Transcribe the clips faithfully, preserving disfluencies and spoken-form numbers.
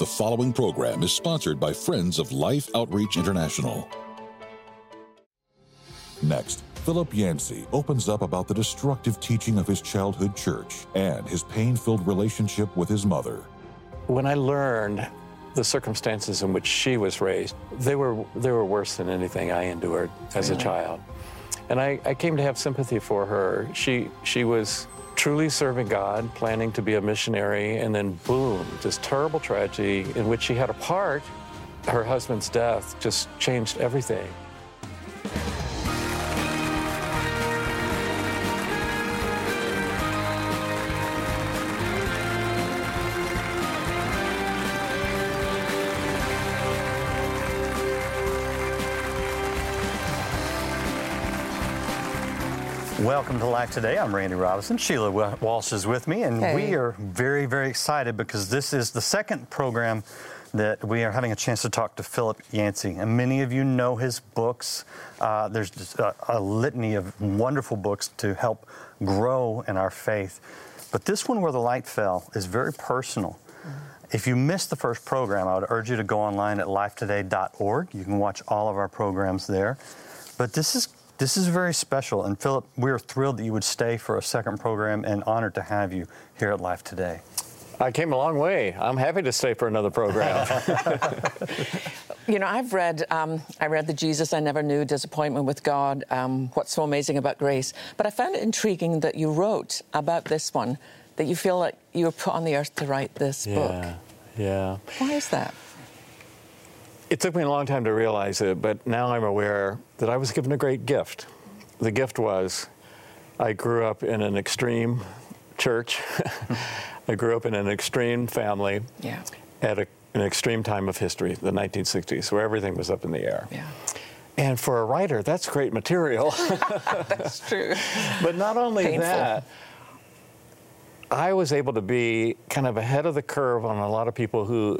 The following program is sponsored by Friends of Life Outreach International. Next, Philip Yancey opens up about the destructive teaching of his childhood church and his pain-filled relationship with his mother. When I learned the circumstances in which she was raised, they were they were worse than anything I endured as Really? a child. And I, I came to have sympathy for her. She she was truly serving God, planning to be a missionary, and then boom, this terrible tragedy in which she had a part. Her husband's death just changed everything. Welcome to Life Today. I'm Randy Robinson. Sheila Walsh is with me, and Hey. we are very, very excited because this is the second program that we are having a chance to talk to Philip Yancey. And many of you know his books. Uh, there's just a, a litany of wonderful books to help grow in our faith. But this one, Where the Light Fell, is very personal. If you missed the first program, I would urge you to go online at life today dot org. You can watch all of our programs there. But this is This is very special, and Philip, we're thrilled that you would stay for a second program and honored to have you here at Life Today. I came a long way. I'm happy to stay for another program. You know, I've read, um, I read The Jesus I Never Knew, Disappointment with God, um, What's So Amazing About Grace. But I found it intriguing that you wrote about this one, that you feel like you were put on the earth to write this book. Yeah, yeah. Why is that? It took me a long time to realize it, but now I'm aware that I was given a great gift. The gift was I grew up in an extreme church. I grew up in an extreme family Yeah. at a, an extreme time of history, the nineteen sixties, where everything was up in the air. Yeah. And for a writer, that's great material. That's true. But not only Painful. that, I was able to be kind of ahead of the curve on a lot of people who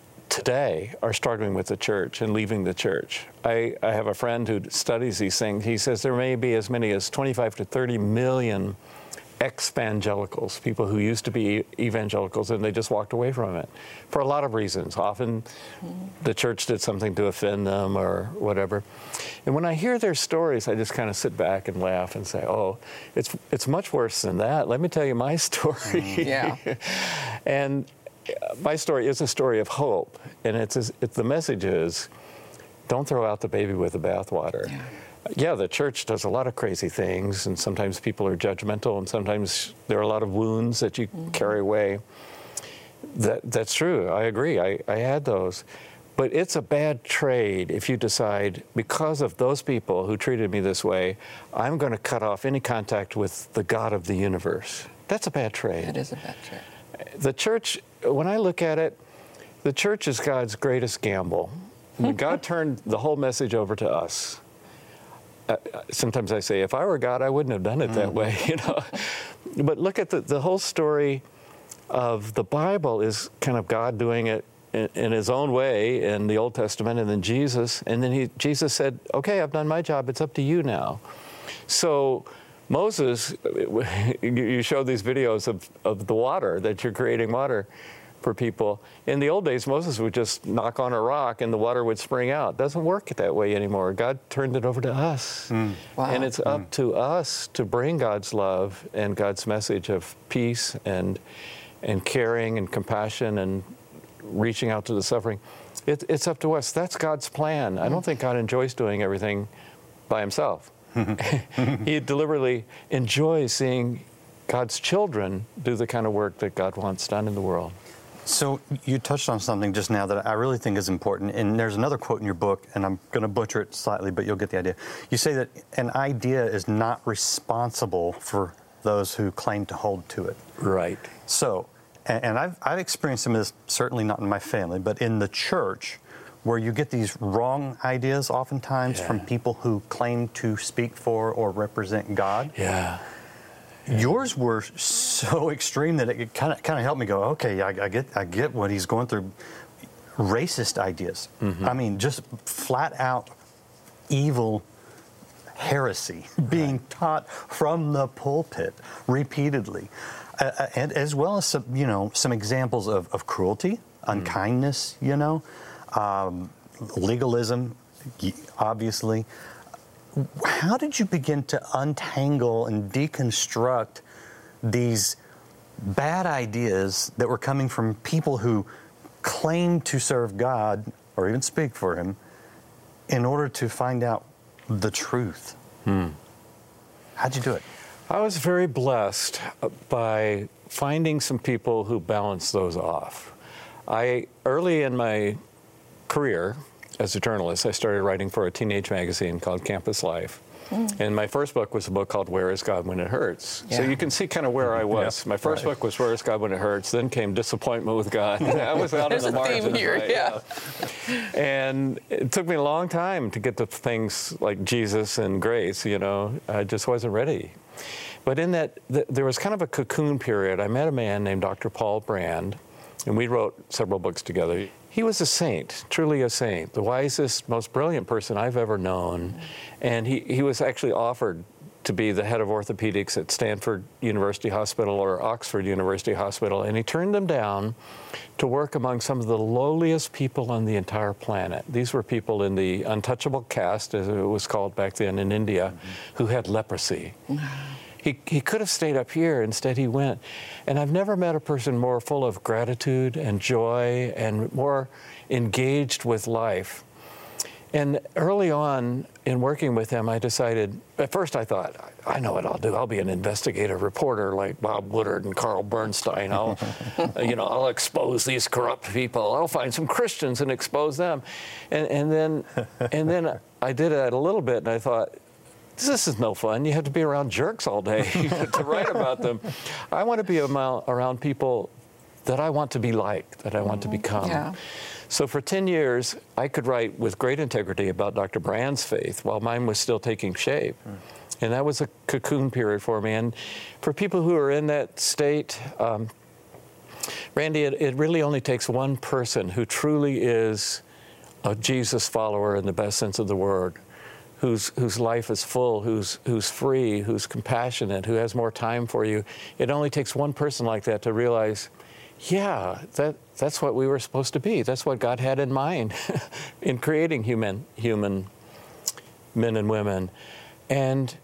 today are struggling with the church and leaving the church. I, I have a friend who studies these things. He says there may be as many as twenty-five to thirty million ex-evangelicals, people who used to be evangelicals and they just walked away from it for a lot of reasons. Often the church did something to offend them or whatever. And when I hear their stories, I just kind of sit back and laugh and say, oh, it's it's much worse than that. Let me tell you my story. Yeah. And my story is a story of hope, and it's, it's the message is, don't throw out the baby with the bathwater. Yeah. Yeah, the church does a lot of crazy things, and sometimes people are judgmental, and sometimes there are a lot of wounds that you mm-hmm. carry away. That that's true. I agree. I, I had those. But it's a bad trade if you decide, because of those people who treated me this way, I'm going to cut off any contact with the God of the universe. That's a bad trade. It is a bad trade. The church, when I look at it, the church is God's greatest gamble. When God turned the whole message over to us, uh, sometimes I say, if I were God, I wouldn't have done it that mm. way, you know. But look at the, the whole story of the Bible is kind of God doing it in, in his own way in the Old Testament, and then Jesus, and then he, Jesus said, okay, I've done my job, it's up to you now. So Moses, you show these videos of, of the water, that you're creating water for people. In the old days, Moses would just knock on a rock and the water would spring out. It doesn't work that way anymore. God turned it over to us. Mm. Wow. And it's up mm. to us to bring God's love and God's message of peace and and caring and compassion and reaching out to the suffering. It, it's up to us. That's God's plan. Mm. I don't think God enjoys doing everything by himself. He deliberately enjoys seeing God's children do the kind of work that God wants done in the world. So you touched on something just now that I really think is important, and there's another quote in your book, and I'm going to butcher it slightly, but you'll get the idea. You say that an idea is not responsible for those who claim to hold to it. Right. So, and, and I've, I've experienced some of this, certainly not in my family, but in the church, where you get these wrong ideas oftentimes yeah. from people who claim to speak for or represent God. Yeah. Yeah. Yours were so extreme that it kind of kind of helped me go, okay, I, I get I get what he's going through. Racist ideas. Mm-hmm. I mean, just flat out evil heresy being right. taught from the pulpit repeatedly, uh, and as well as some you know some examples of, of cruelty unkindness, you know, um, legalism, obviously. How did you begin to untangle and deconstruct these bad ideas that were coming from people who claimed to serve God or even speak for Him in order to find out the truth? Hmm. How'd you do it? I was very blessed by finding some people who balanced those off. I, early in my career as a journalist, I started writing for a teenage magazine called Campus Life. Mm. And my first book was a book called Where is God When It Hurts? Yeah. So you can see kind of where I was. Yeah. My first right. book was Where is God When It Hurts? Then came Disappointment with God. I was out in the margins. Here, right? yeah. yeah. And it took me a long time to get to things like Jesus and grace, you know. I just wasn't ready. But in that, th- there was kind of a cocoon period. I met a man named Doctor Paul Brand, and we wrote several books together. He was a saint, truly a saint, the wisest, most brilliant person I've ever known. And he, he was actually offered to be the head of orthopedics at Stanford University Hospital or Oxford University Hospital, and he turned them down to work among some of the lowliest people on the entire planet. These were people in the untouchable caste, as it was called back then in India, mm-hmm. who had leprosy. He, he could have stayed up here. Instead, he went. And I've never met a person more full of gratitude and joy and more engaged with life. And early on in working with him, I decided, at first I thought, I know what I'll do. I'll be an investigative reporter like Bob Woodward and Carl Bernstein. I'll, you know, I'll expose these corrupt people. I'll find some Christians and expose them. And, and then, and then I did that a little bit, and I thought, this is no fun. You have to be around jerks all day to write about them. I want to be around people that I want to be like, that I want to become. Yeah. So for ten years, I could write with great integrity about Doctor Brand's faith while mine was still taking shape. Mm. And that was a cocoon period for me. And for people who are in that state, um, Randy, it, it really only takes one person who truly is a Jesus follower in the best sense of the word, whose whose life is full, who's who's free, who's compassionate, who has more time for you. It only takes one person like that to realize, yeah, that that's what we were supposed to be. That's what God had in mind in creating human human men and women. And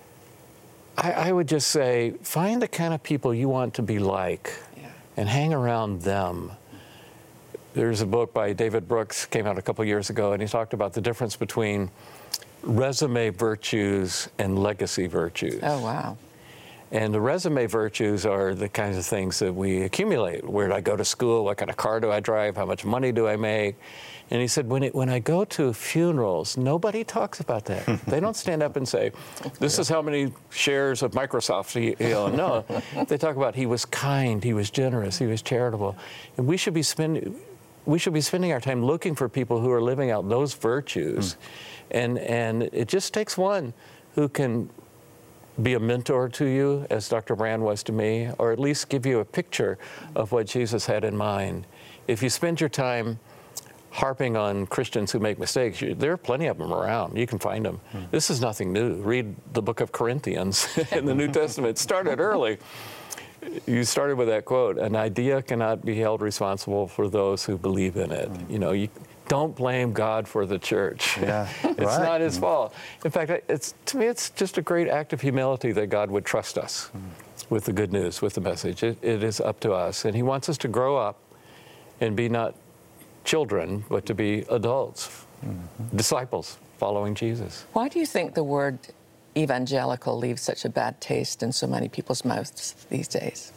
I, I would just say, find the kind of people you want to be like, yeah. and hang around them. There's a book by David Brooks, came out a couple years ago, and he talked about the difference between resume virtues and legacy virtues. Oh, wow. And the resume virtues are the kinds of things that we accumulate. Where do I go to school? What kind of car do I drive? How much money do I make? And he said, when, it, when I go to funerals, nobody talks about that. They don't stand up and say, this is how many shares of Microsoft he, he owned. No, they talk about he was kind, he was generous, he was charitable. And we should be spending, we should be spending our time looking for people who are living out those virtues. Mm. And, and it just takes one who can be a mentor to you, as Doctor Brand was to me, or at least give you a picture of what Jesus had in mind. If you spend your time harping on Christians who make mistakes, you, there are plenty of them around. You can find them. Mm. This is nothing new. Read the book of Corinthians in the New Testament. It started early. You started with that quote, an idea cannot be held responsible for those who believe in it. Mm. You know, you don't blame God for the church. Yeah, it's right. not his fault. In fact, it's to me, it's just a great act of humility that God would trust us mm. with the good news, with the message. It, it is up to us. And he wants us to grow up and be not children, but to be adults, mm-hmm. disciples, following Jesus. Why do you think the word evangelical leaves such a bad taste in so many people's mouths these days?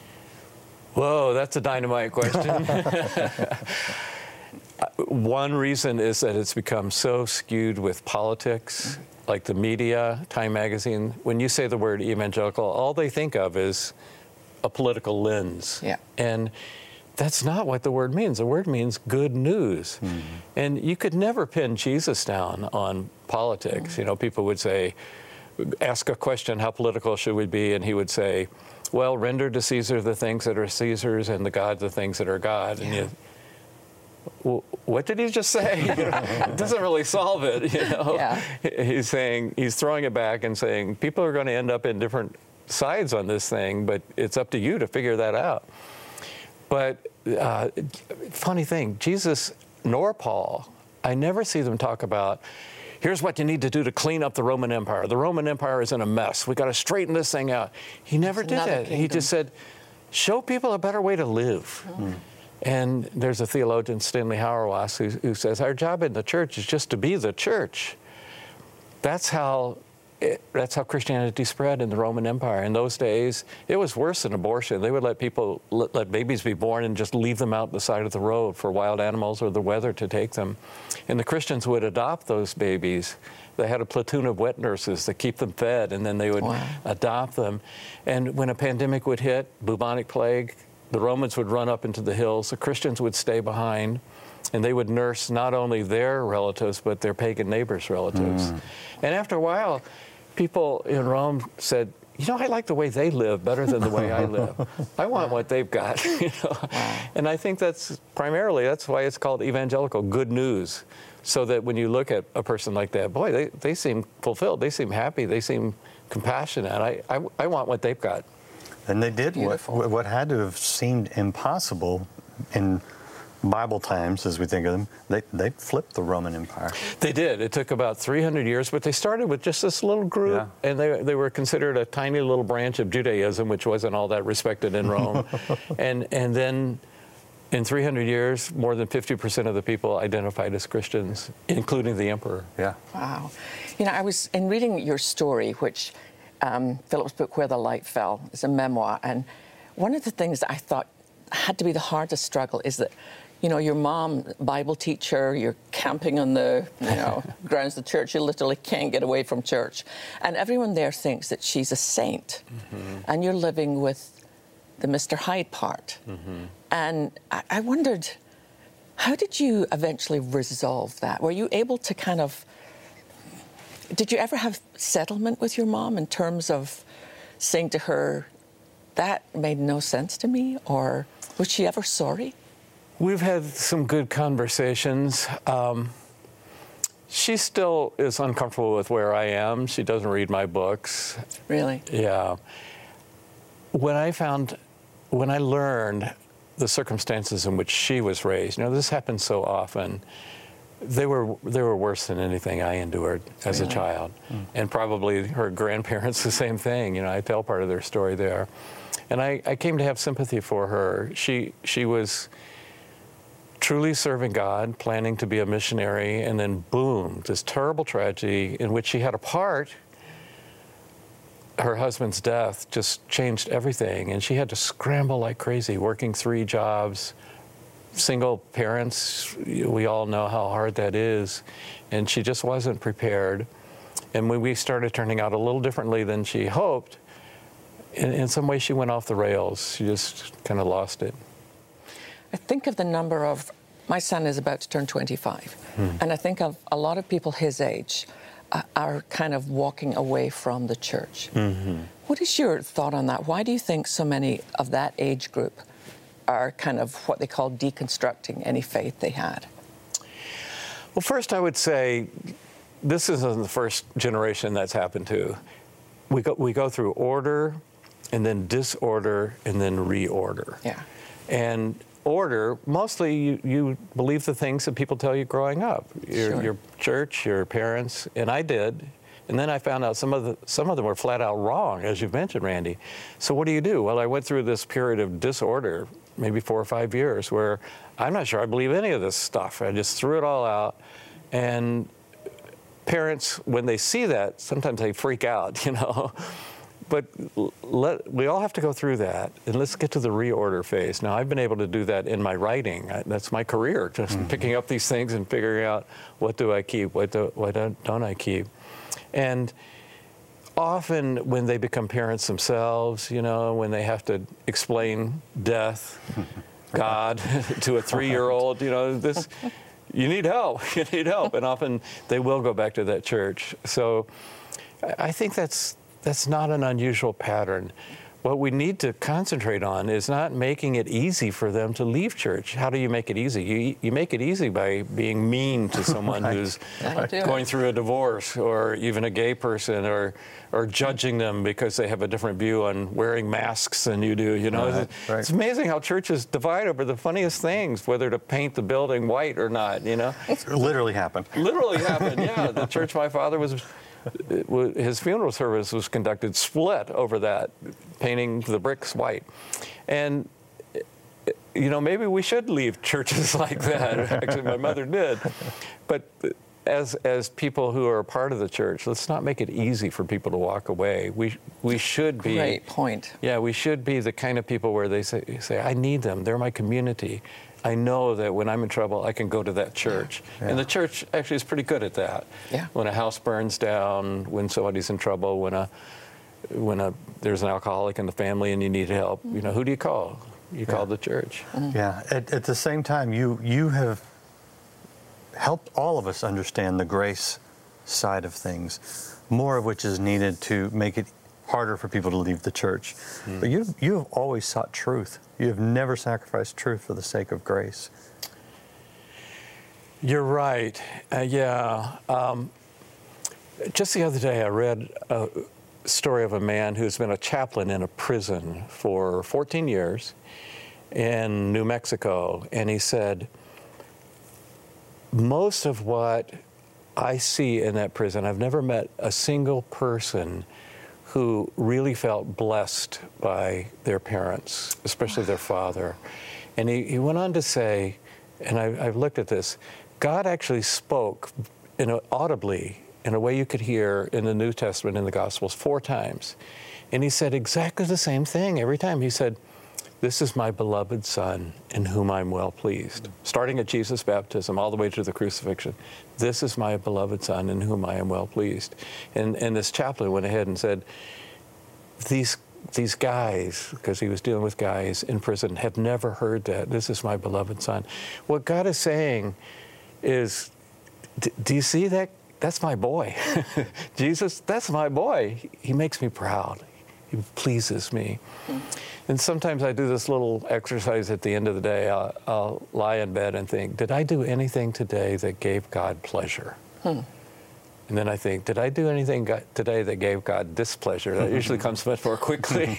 Whoa, that's a dynamite question. One reason is that it's become so skewed with politics, mm-hmm. like the media, Time Magazine. When you say the word evangelical, all they think of is a political lens. Yeah. And that's not what the word means. The word means good news. Mm-hmm. And you could never pin Jesus down on politics. Mm-hmm. You know, people would say, ask a question, how political should we be? And he would say, well, render to Caesar the things that are Caesar's and the God the things that are God. Yeah. And you, well, what did he just say? You know, it doesn't really solve it, you know. Yeah. He's saying, he's throwing it back and saying, people are going to end up in different sides on this thing, but it's up to you to figure that out. But uh, funny thing, Jesus nor Paul, I never see them talk about, here's what you need to do to clean up the Roman Empire. The Roman Empire is in a mess. We got to straighten this thing out. He never It's did another that. He kingdom. just said, show people a better way to live. Mm. And there's a theologian, Stanley Hauerwas, who, who says, our job in the church is just to be the church. That's how it, that's how Christianity spread in the Roman Empire. In those days, it was worse than abortion. They would let people, let, let babies be born and just leave them out the side of the road for wild animals or the weather to take them. And the Christians would adopt those babies. They had a platoon of wet nurses that keep them fed, and then they would Wow. adopt them. And when a pandemic would hit, bubonic plague, the Romans would run up into the hills. The Christians would stay behind, and they would nurse not only their relatives, but their pagan neighbors' relatives. Mm. And after a while, people in Rome said, you know, I like the way they live better than the way I live. I want what they've got. You know? Wow. And I think that's primarily, that's why it's called evangelical, good news. So that when you look at a person like that, boy, they, they seem fulfilled. They seem happy. They seem compassionate. I, I, I want what they've got. And they did what, Beautiful. what had to have seemed impossible in Bible times, as we think of them. They, they flipped the Roman Empire. They did. It took about three hundred years, but they started with just this little group, Yeah. and they, they were considered a tiny little branch of Judaism, which wasn't all that respected in Rome. and, and then in three hundred years, more than fifty percent of the people identified as Christians, including the emperor. Yeah. Wow. You know, I was, in reading your story, which um, Philip's book, Where the Light Fell, is a memoir, and one of the things that I thought had to be the hardest struggle is that, you know, your mom, Bible teacher, you're camping on the, you know, grounds of the church, you literally can't get away from church. And everyone there thinks that she's a saint. Mm-hmm. And you're living with the Mister Hyde part. Mm-hmm. And I, I wondered, how did you eventually resolve that? Were you able to kind of, did you ever have settlement with your mom in terms of saying to her, that made no sense to me? Or was she ever sorry? We've had some good conversations. Um, she still is uncomfortable with where I am. She doesn't read my books. Really? Yeah. When I found, when I learned the circumstances in which she was raised, you know, this happens so often, they were they were worse than anything I endured as Really? a child. Mm. And probably her grandparents, the same thing. You know, I tell part of their story there. And I, I came to have sympathy for her. She she was truly serving God, planning to be a missionary, and then boom, this terrible tragedy in which she had a part. Her husband's death just changed everything, and she had to scramble like crazy, working three jobs, single parents. We all know how hard that is, and she just wasn't prepared. And when we started turning out a little differently than she hoped, in, in some way she went off the rails. She just kind of lost it. I think of the number of, my son is about to turn twenty-five, hmm. and I think of a lot of people his age uh, are kind of walking away from the church. Mm-hmm. What is your thought on that? Why do you think so many of that age group are kind of what they call deconstructing any faith they had? Well, first I would say this isn't the first generation that's happened to. We go, we go through order, and then disorder, and then reorder. Yeah. And order, mostly you, you believe the things that people tell you growing up, your, Sure. your church, your parents, and I did. And then I found out some of the, some of them were flat out wrong, as you've mentioned, Randy. So what do you do? Well, I went through this period of disorder, maybe four or five years, where I'm not sure I believe any of this stuff. I just threw it all out. And parents, when they see that, sometimes they freak out, you know. But let, we all have to go through that, and let's get to the reorder phase. Now, I've been able to do that in my writing. I, that's my career, just mm-hmm. picking up these things and figuring out what do I keep, what, do, what don't, don't I keep. And often when they become parents themselves, you know, when they have to explain death, God, to a three-year-old, you know, this, you need help, you need help. And often they will go back to that church. So I think that's, that's not an unusual pattern. what we need to concentrate on is not making it easy for them to leave church. How do you make it easy? You, you make it easy by being mean to someone right. who's right. going through a divorce, or even a gay person, or or judging them because they have a different view on wearing masks than you do. You know, right. it's, right. it's amazing how churches divide over the funniest things, whether to paint the building white or not. You know, it literally happened. Literally happened. Yeah, the church my father was. His funeral service was conducted split over that, painting the bricks white. And, you know, maybe we should leave churches like that. Actually, my mother did. But as as people who are a part of the church, let's not make it easy for people to walk away. We we should be... Great point. Yeah, we should be the kind of people where they say, say I need them. They're my community. I know that when I'm in trouble, I can go to that church. Yeah. Yeah. And the church actually is pretty good at that. Yeah. When a house burns down, when somebody's in trouble, when a when a there's an alcoholic in the family and you need help, you know, who do you call? You yeah. call the church. Mm-hmm. Yeah. At, at the same time, you you have helped all of us understand the grace side of things, more of which is needed to make it harder for people to leave the church. Mm. But you you have always sought truth. You have never sacrificed truth for the sake of grace. You're right. Uh, yeah. Um, just the other day, I read a story of a man who's been a chaplain in a prison for fourteen years in New Mexico. And he said, most of what I see in that prison, I've never met a single person who really felt blessed by their parents, especially their father. And he, he went on to say, and I, I've looked at this, God actually spoke in a, audibly in a way you could hear in the New Testament, in the Gospels, four times. And he said exactly the same thing every time. He said, this is my beloved Son, in whom I'm well pleased. Starting at Jesus' baptism all the way to the crucifixion. This is my beloved Son, in whom I am well pleased. And, and this chaplain went ahead and said, these, these guys, because he was dealing with guys in prison, have never heard that. This is my beloved Son. What God is saying is, do you see that? That's my boy. Jesus, that's my boy. He makes me proud. He pleases me. Mm-hmm. And sometimes I do this little exercise at the end of the day. I'll, I'll lie in bed and think, did I do anything today that gave God pleasure? Hmm. And then I think, did I do anything today that gave God displeasure? That usually comes much more quickly.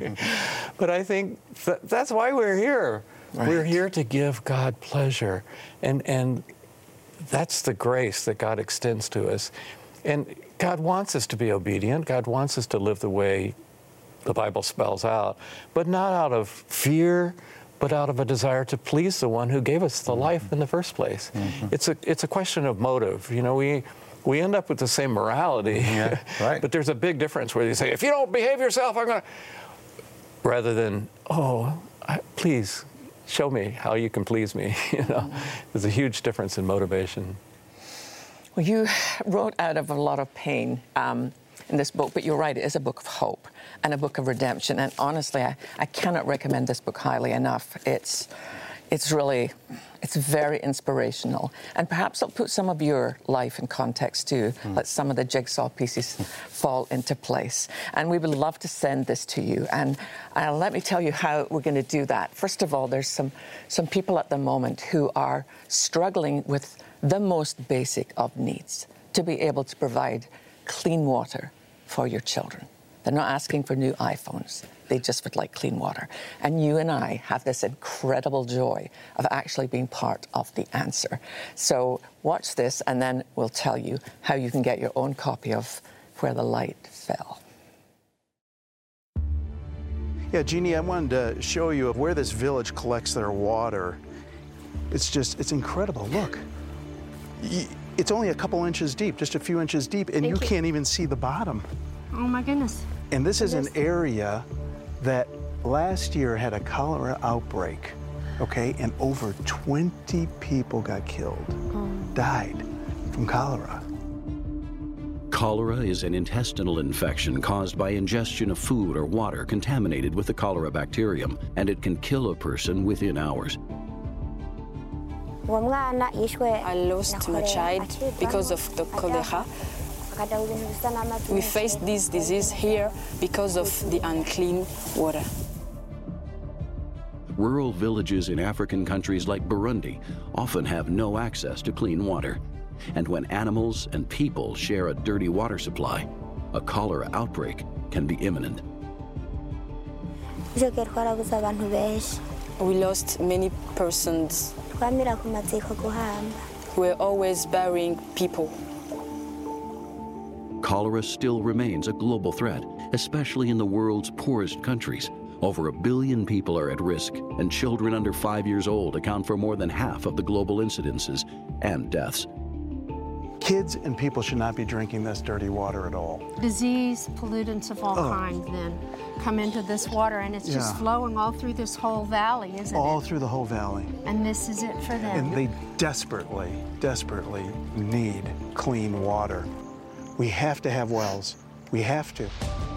But I think th- that's why we're here. Right. We're here to give God pleasure. And, and that's the grace that God extends to us. And God wants us to be obedient. God wants us to live the way the Bible spells out, but not out of fear, but out of a desire to please the one who gave us the mm-hmm. life in the first place. Mm-hmm. It's a it's a question of motive. You know, we we end up with the same morality, yeah, right. but there's a big difference where you say, if you don't behave yourself, I'm going to, rather than, oh, I, please show me how you can please me. You know, mm-hmm. there's a huge difference in motivation. Well, you wrote out of a lot of pain um, in this book, but you're right, it is a book of hope and a book of redemption. And honestly, I, I cannot recommend this book highly enough. It's it's really, it's very inspirational. And perhaps it'll put some of your life in context too, mm. let some of the jigsaw pieces fall into place. And we would love to send this to you. And uh, let me tell you how we're going to do that. First of all, there's some, some people at the moment who are struggling with the most basic of needs, to be able to provide clean water for your children. They're not asking for new iPhones. They just would like clean water. And you and I have this incredible joy of actually being part of the answer. So watch this, and then we'll tell you how you can get your own copy of Where the Light Fell. Yeah, Jeannie, I wanted to show you where this village collects their water. It's just, it's incredible. Look. It's only a couple inches deep, just a few inches deep, and you, you can't even see the bottom. Oh my goodness. And this is an area that last year had a cholera outbreak, okay? And over twenty people got killed, oh. died from cholera. Cholera is an intestinal infection caused by ingestion of food or water contaminated with the cholera bacterium, and it can kill a person within hours. I lost my child because of the cholera. We face this disease here because of the unclean water. Rural villages in African countries like Burundi often have no access to clean water. And when animals and people share a dirty water supply, a cholera outbreak can be imminent. We lost many persons. We're always burying people. Cholera still remains a global threat, especially in the world's poorest countries. Over a billion people are at risk, and children under five years old account for more than half of the global incidences and deaths. Kids and people should not be drinking this dirty water at all. Disease, pollutants of all oh. kinds then come into this water, and it's yeah. just flowing all through this whole valley, isn't all it? All through the whole valley. And this is it for them. And they desperately, desperately need clean water. We have to have wells. We have to.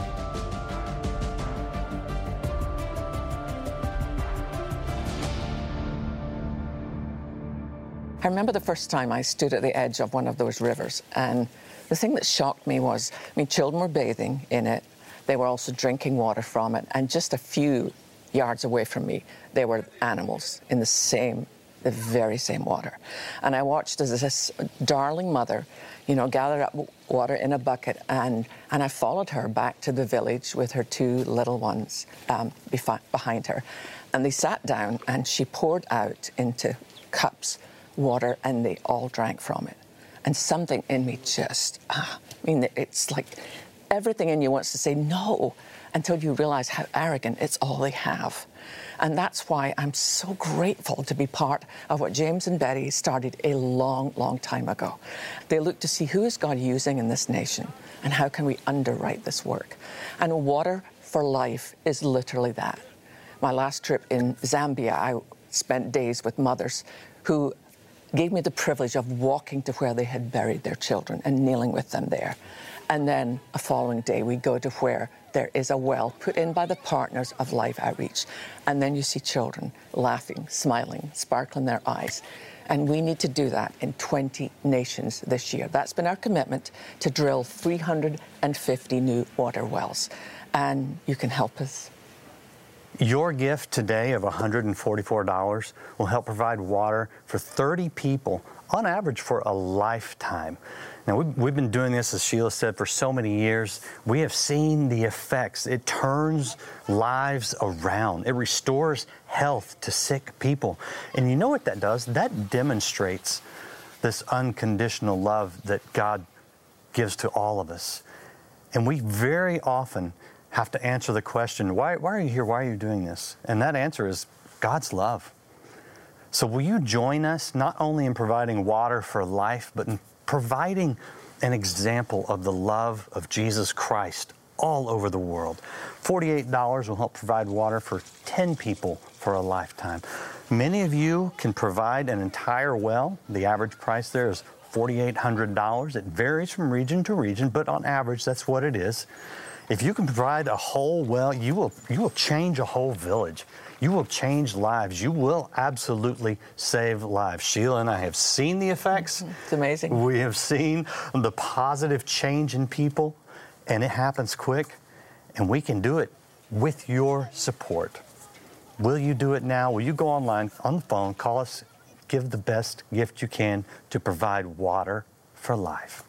I remember the first time I stood at the edge of one of those rivers, and the thing that shocked me was, I mean, children were bathing in it. They were also drinking water from it, and just a few yards away from me, there were animals in the same, the very same water. And I watched as this darling mother, you know, gathered up water in a bucket, and, and I followed her back to the village with her two little ones um, behind her. And they sat down, and she poured out into cups water, and they all drank from it. And something in me just, ah, I mean, it's like everything in you wants to say no until you realize how arrogant it's all they have. And that's why I'm so grateful to be part of what James and Betty started a long, long time ago. They look to see who is God using in this nation and how can we underwrite this work. And Water for Life is literally that. My last trip in Zambia, I spent days with mothers who gave me the privilege of walking to where they had buried their children and kneeling with them there. And then a following day, we go to where there is a well put in by the partners of Life Outreach. And then you see children laughing, smiling, sparkling their eyes. And we need to do that in twenty nations this year. That's been our commitment, to drill three hundred fifty new water wells. And you can help us. Your gift today of one hundred forty-four dollars will help provide water for thirty people, on average for a lifetime. Now, we've, we've been doing this, as Sheila said, for so many years. We have seen the effects. It turns lives around. It restores health to sick people. And you know what that does? That demonstrates this unconditional love that God gives to all of us. And we very often have to answer the question, why, why are you here? Why are you doing this? And that answer is God's love. So will you join us not only in providing water for life, but in providing an example of the love of Jesus Christ all over the world? forty-eight dollars will help provide water for ten people for a lifetime. Many of you can provide an entire well. The average price there is four thousand eight hundred dollars. It varies from region to region, but on average, that's what it is. If you can provide a whole well, you will, you will change a whole village. You will change lives. You will absolutely save lives. Sheila and I have seen the effects. It's amazing. We have seen the positive change in people, and it happens quick, and we can do it with your support. Will you do it now? Will you go online, on the phone, call us, give the best gift you can to provide water for life?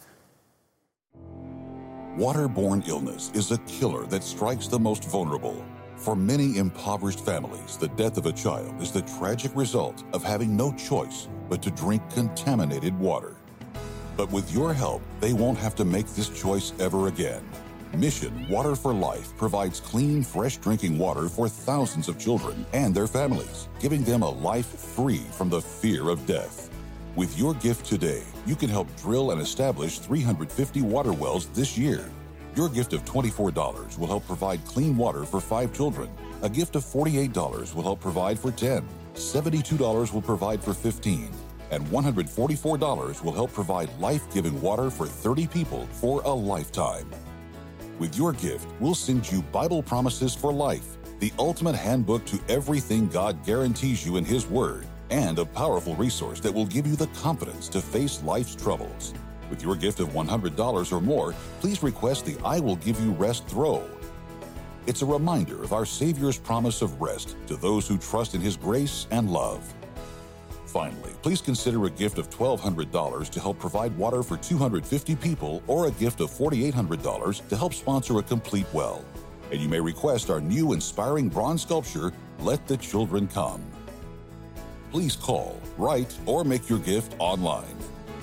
Waterborne illness is a killer that strikes the most vulnerable. For many impoverished families, the death of a child is the tragic result of having no choice but to drink contaminated water. But with your help, they won't have to make this choice ever again. Mission Water for Life provides clean, fresh drinking water for thousands of children and their families, giving them a life free from the fear of death. With your gift today, you can help drill and establish three hundred fifty water wells this year. Your gift of twenty-four dollars will help provide clean water for five children. A gift of forty-eight dollars will help provide for ten. seventy-two dollars will provide for fifteen. And one hundred forty-four dollars will help provide life-giving water for thirty people for a lifetime. With your gift, we'll send you Bible Promises for Life, the ultimate handbook to everything God guarantees you in His Word, and a powerful resource that will give you the confidence to face life's troubles. With your gift of one hundred dollars or more, please request the I Will Give You Rest throw. It's a reminder of our Savior's promise of rest to those who trust in His grace and love. Finally, please consider a gift of twelve hundred dollars to help provide water for two hundred fifty people, or a gift of four thousand eight hundred dollars to help sponsor a complete well. And you may request our new inspiring bronze sculpture, Let the Children Come. Please call, write, or make your gift online.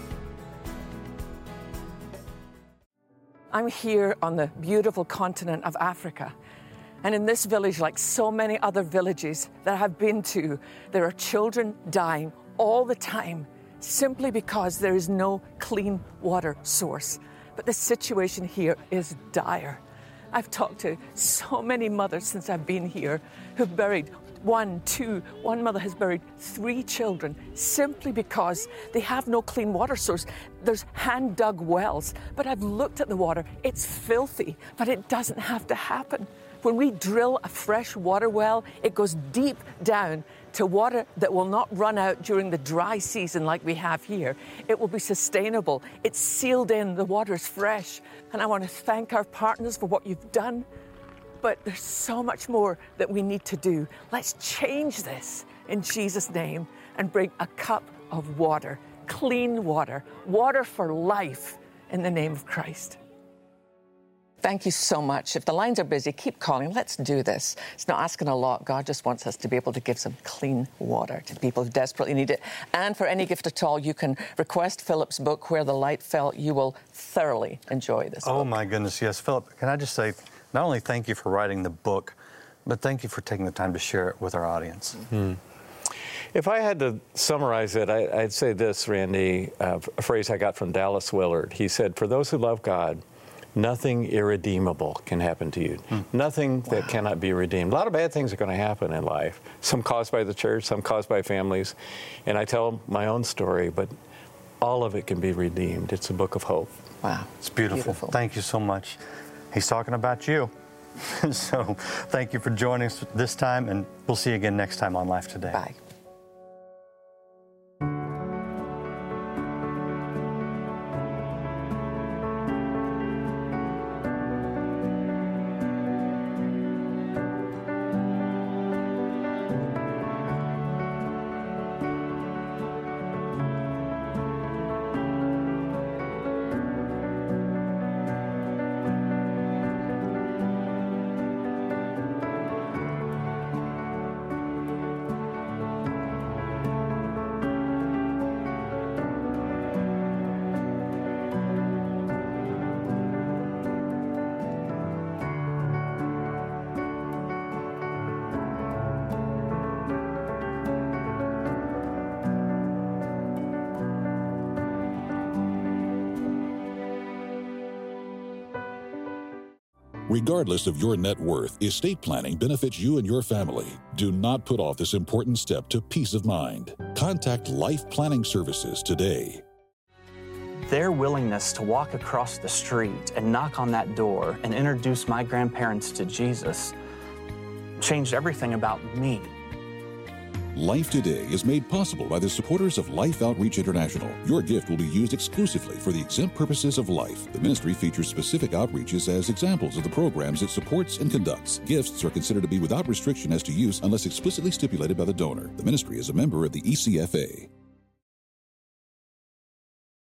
I'm here on the beautiful continent of Africa. And in this village, like so many other villages that I've been to, there are children dying all the time simply because there is no clean water source. But the situation here is dire. I've talked to so many mothers since I've been here who've buried one, two, one mother has buried three children simply because they have no clean water source. There's hand-dug wells, but I've looked at the water. It's filthy, but it doesn't have to happen. When we drill a fresh water well, it goes deep down to water that will not run out during the dry season like we have here. It will be sustainable. It's sealed in. The water is fresh. And I want to thank our partners for what you've done. But there's so much more that we need to do. Let's change this in Jesus' name and bring a cup of water, clean water, water for life in the name of Christ. Thank you so much. If the lines are busy, keep calling. Let's do this. It's not asking a lot. God just wants us to be able to give some clean water to people who desperately need it. And for any gift at all, you can request Philip's book, Where the Light Fell. You will thoroughly enjoy this Oh, book. my goodness, yes. Philip, can I just say, not only thank you for writing the book, but thank you for taking the time to share it with our audience. Mm-hmm. If I had to summarize it, I, I'd say this, Randy, uh, a phrase I got from Dallas Willard. He said, for those who love God, nothing irredeemable can happen to you. Hmm. Nothing wow. that cannot be redeemed. A lot of bad things are going to happen in life. Some caused by the church, some caused by families. And I tell my own story, but all of it can be redeemed. It's a book of hope. Wow. It's beautiful. beautiful. Thank you so much. He's talking about you. So thank you for joining us this time, and we'll see you again next time on Life Today. Bye. Regardless of your net worth, estate planning benefits you and your family. Do not put off this important step to peace of mind. Contact Life Planning Services today. Their willingness to walk across the street and knock on that door and introduce my grandparents to Jesus changed everything about me. Life Today is made possible by the supporters of Life Outreach International. Your gift will be used exclusively for the exempt purposes of life. The ministry features specific outreaches as examples of the programs it supports and conducts. Gifts are considered to be without restriction as to use unless explicitly stipulated by the donor. The ministry is a member of the E C F A.